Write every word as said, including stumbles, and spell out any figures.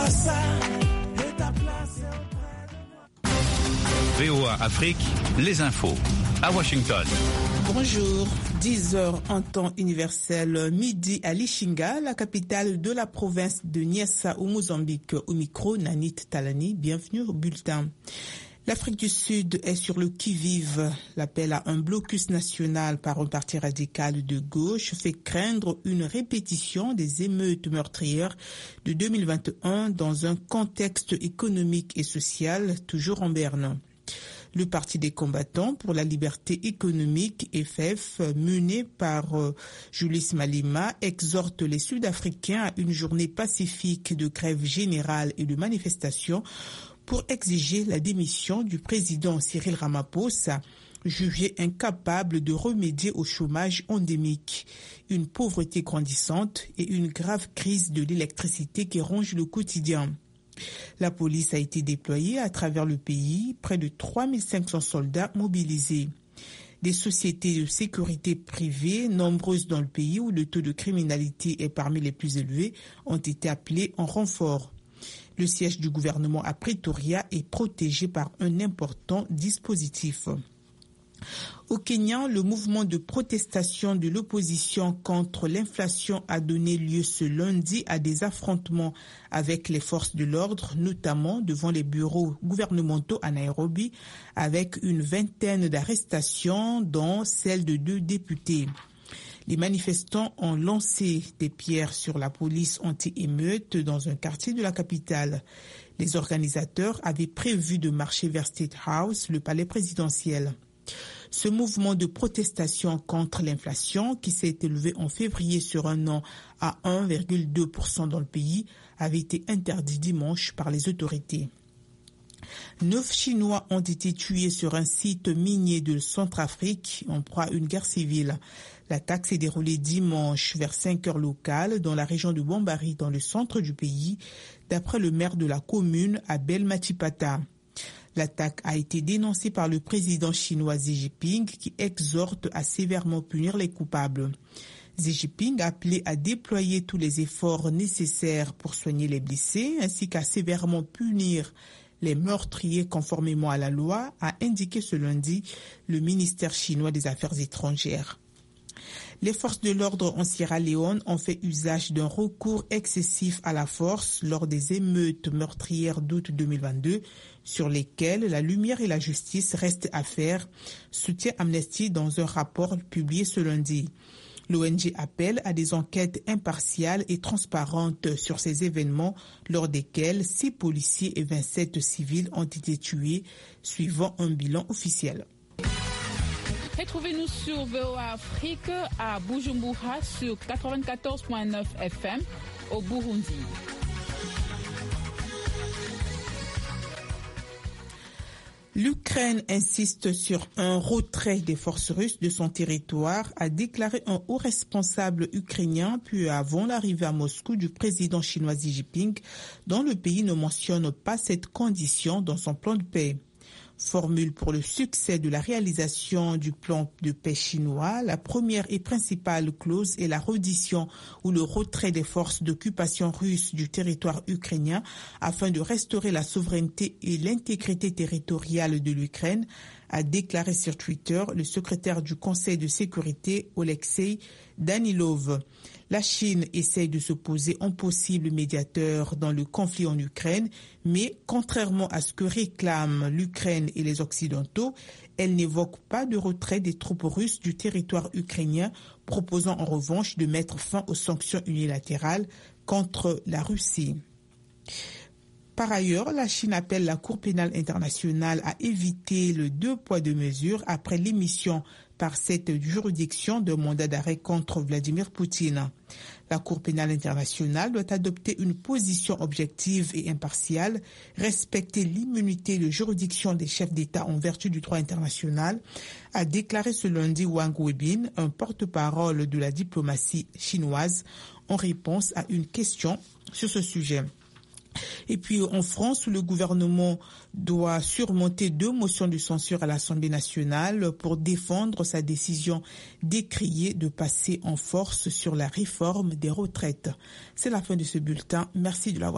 V O A Afrique, les infos à Washington. Bonjour, dix heures en temps universel, midi à Lichinga, la capitale de la province de Niassa au Mozambique. Au micro, Nanit Talani, bienvenue au bulletin. L'Afrique du Sud est sur le qui-vive. L'appel à un blocus national par un parti radical de gauche fait craindre une répétition des émeutes meurtrières de deux mille vingt et un dans un contexte économique et social toujours en berne. Le Parti des combattants pour la liberté économique, F F, mené par euh, Julius Malema, exhorte les Sud-Africains à une journée pacifique de grève générale et de manifestation pour exiger la démission du président Cyril Ramaphosa, jugé incapable de remédier au chômage endémique, une pauvreté grandissante et une grave crise de l'électricité qui ronge le quotidien. La police a été déployée à travers le pays, près de trois mille cinq cents soldats mobilisés. Des sociétés de sécurité privées, nombreuses dans le pays où le taux de criminalité est parmi les plus élevés, ont été appelées en renfort. Le siège du gouvernement à Pretoria est protégé par un important dispositif. Au Kenya, le mouvement de protestation de l'opposition contre l'inflation a donné lieu ce lundi à des affrontements avec les forces de l'ordre, notamment devant les bureaux gouvernementaux à Nairobi, avec une vingtaine d'arrestations, dont celle de deux députés. Les manifestants ont lancé des pierres sur la police anti-émeute dans un quartier de la capitale. Les organisateurs avaient prévu de marcher vers State House, le palais présidentiel. Ce mouvement de protestation contre l'inflation, qui s'est élevé en février sur un an à un virgule deux pour cent dans le pays, avait été interdit dimanche par les autorités. Neuf Chinois ont été tués sur un site minier de Centrafrique en proie à une guerre civile. L'attaque s'est déroulée dimanche vers cinq heures locales dans la région de Bambari, dans le centre du pays, d'après le maire de la commune, Abel Matipata. L'attaque a été dénoncée par le président chinois Xi Jinping qui exhorte à sévèrement punir les coupables. Xi Jinping a appelé à déployer tous les efforts nécessaires pour soigner les blessés ainsi qu'à sévèrement punir les meurtriers conformément à la loi, a indiqué ce lundi le ministère chinois des Affaires étrangères. Les forces de l'ordre en Sierra Leone ont fait usage d'un recours excessif à la force lors des émeutes meurtrières d'août deux mille vingt-deux, sur lesquelles la lumière et la justice restent à faire, soutient Amnesty dans un rapport publié ce lundi. L'O N G appelle à des enquêtes impartiales et transparentes sur ces événements lors desquels six policiers et vingt-sept civils ont été tués, suivant un bilan officiel. Retrouvez-nous sur V O A Afrique à Bujumbura sur quatre-vingt-quatorze virgule neuf F M au Burundi. L'Ukraine insiste sur un retrait des forces russes de son territoire, a déclaré un haut responsable ukrainien peu avant l'arrivée à Moscou du président chinois Xi Jinping, dont le pays ne mentionne pas cette condition dans son plan de paix. Formule pour le succès de la réalisation du plan de paix chinois, la première et principale clause est la reddition ou le retrait des forces d'occupation russes du territoire ukrainien afin de restaurer la souveraineté et l'intégrité territoriale de l'Ukraine, a déclaré sur Twitter le secrétaire du Conseil de sécurité Oleksiy Danilov. La Chine essaye de se poser en possible médiateur dans le conflit en Ukraine, mais contrairement à ce que réclament l'Ukraine et les Occidentaux, elle n'évoque pas de retrait des troupes russes du territoire ukrainien, proposant en revanche de mettre fin aux sanctions unilatérales contre la Russie. Par ailleurs, la Chine appelle la Cour pénale internationale à éviter le deux poids deux mesures après l'émission par cette juridiction d'un mandat d'arrêt contre Vladimir Poutine. La Cour pénale internationale doit adopter une position objective et impartiale, respecter l'immunité de juridiction des chefs d'État en vertu du droit international, a déclaré ce lundi Wang Weibin, un porte-parole de la diplomatie chinoise, en réponse à une question sur ce sujet. Et puis en France, le gouvernement doit surmonter deux motions de censure à l'Assemblée nationale pour défendre sa décision décriée de passer en force sur la réforme des retraites. C'est la fin de ce bulletin. Merci de l'avoir